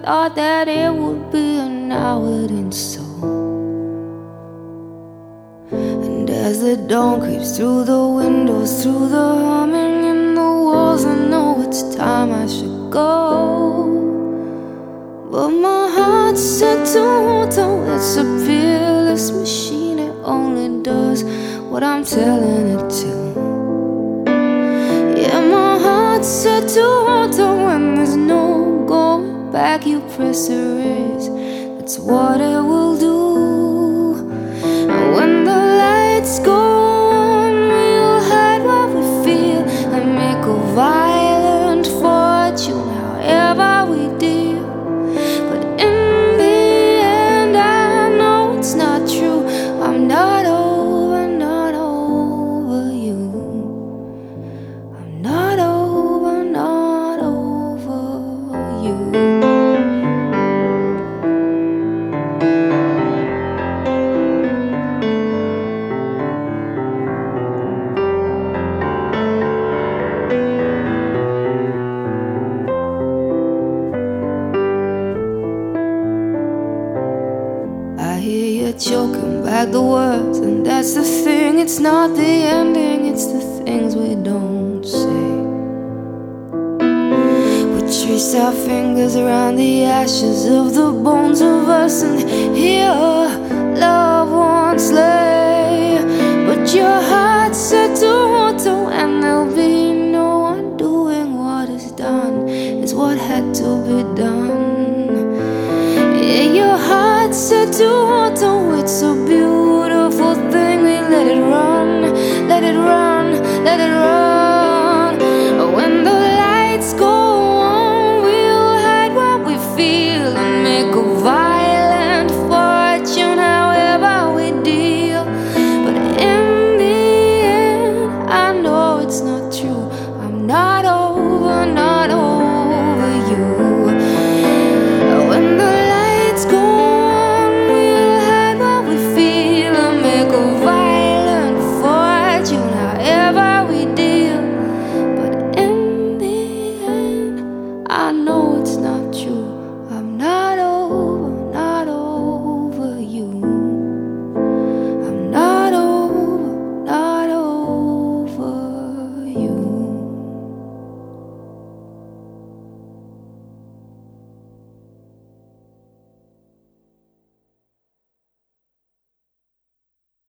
thought that it would be, and now it ain't so. And as the dawn creeps through the windows, through the humming in the walls, I know it's time I should go. But my heart's set to hold on. It's a fearless machine, it only does what I'm telling it to. Yeah, my heart's set to hold on. When there's no going back, you press the raise, that's what it will do. And when the lights go on, we'll hide what we feel and make a violent fortune however we deal. But in the end, I know it's not true. I'm not over, not over you. I'm not over, not over you. I hear you choking back the words, and that's the thing. It's not the ending, it's the things we don't say. We trace our fingers around the ashes of the bones of us, and here loved ones lay. But your heart's set to auto, and there'll be no undoing what is done, is what had to be done. Yeah, your heart's set to auto, it's a beautiful thing. We let it run, let it run.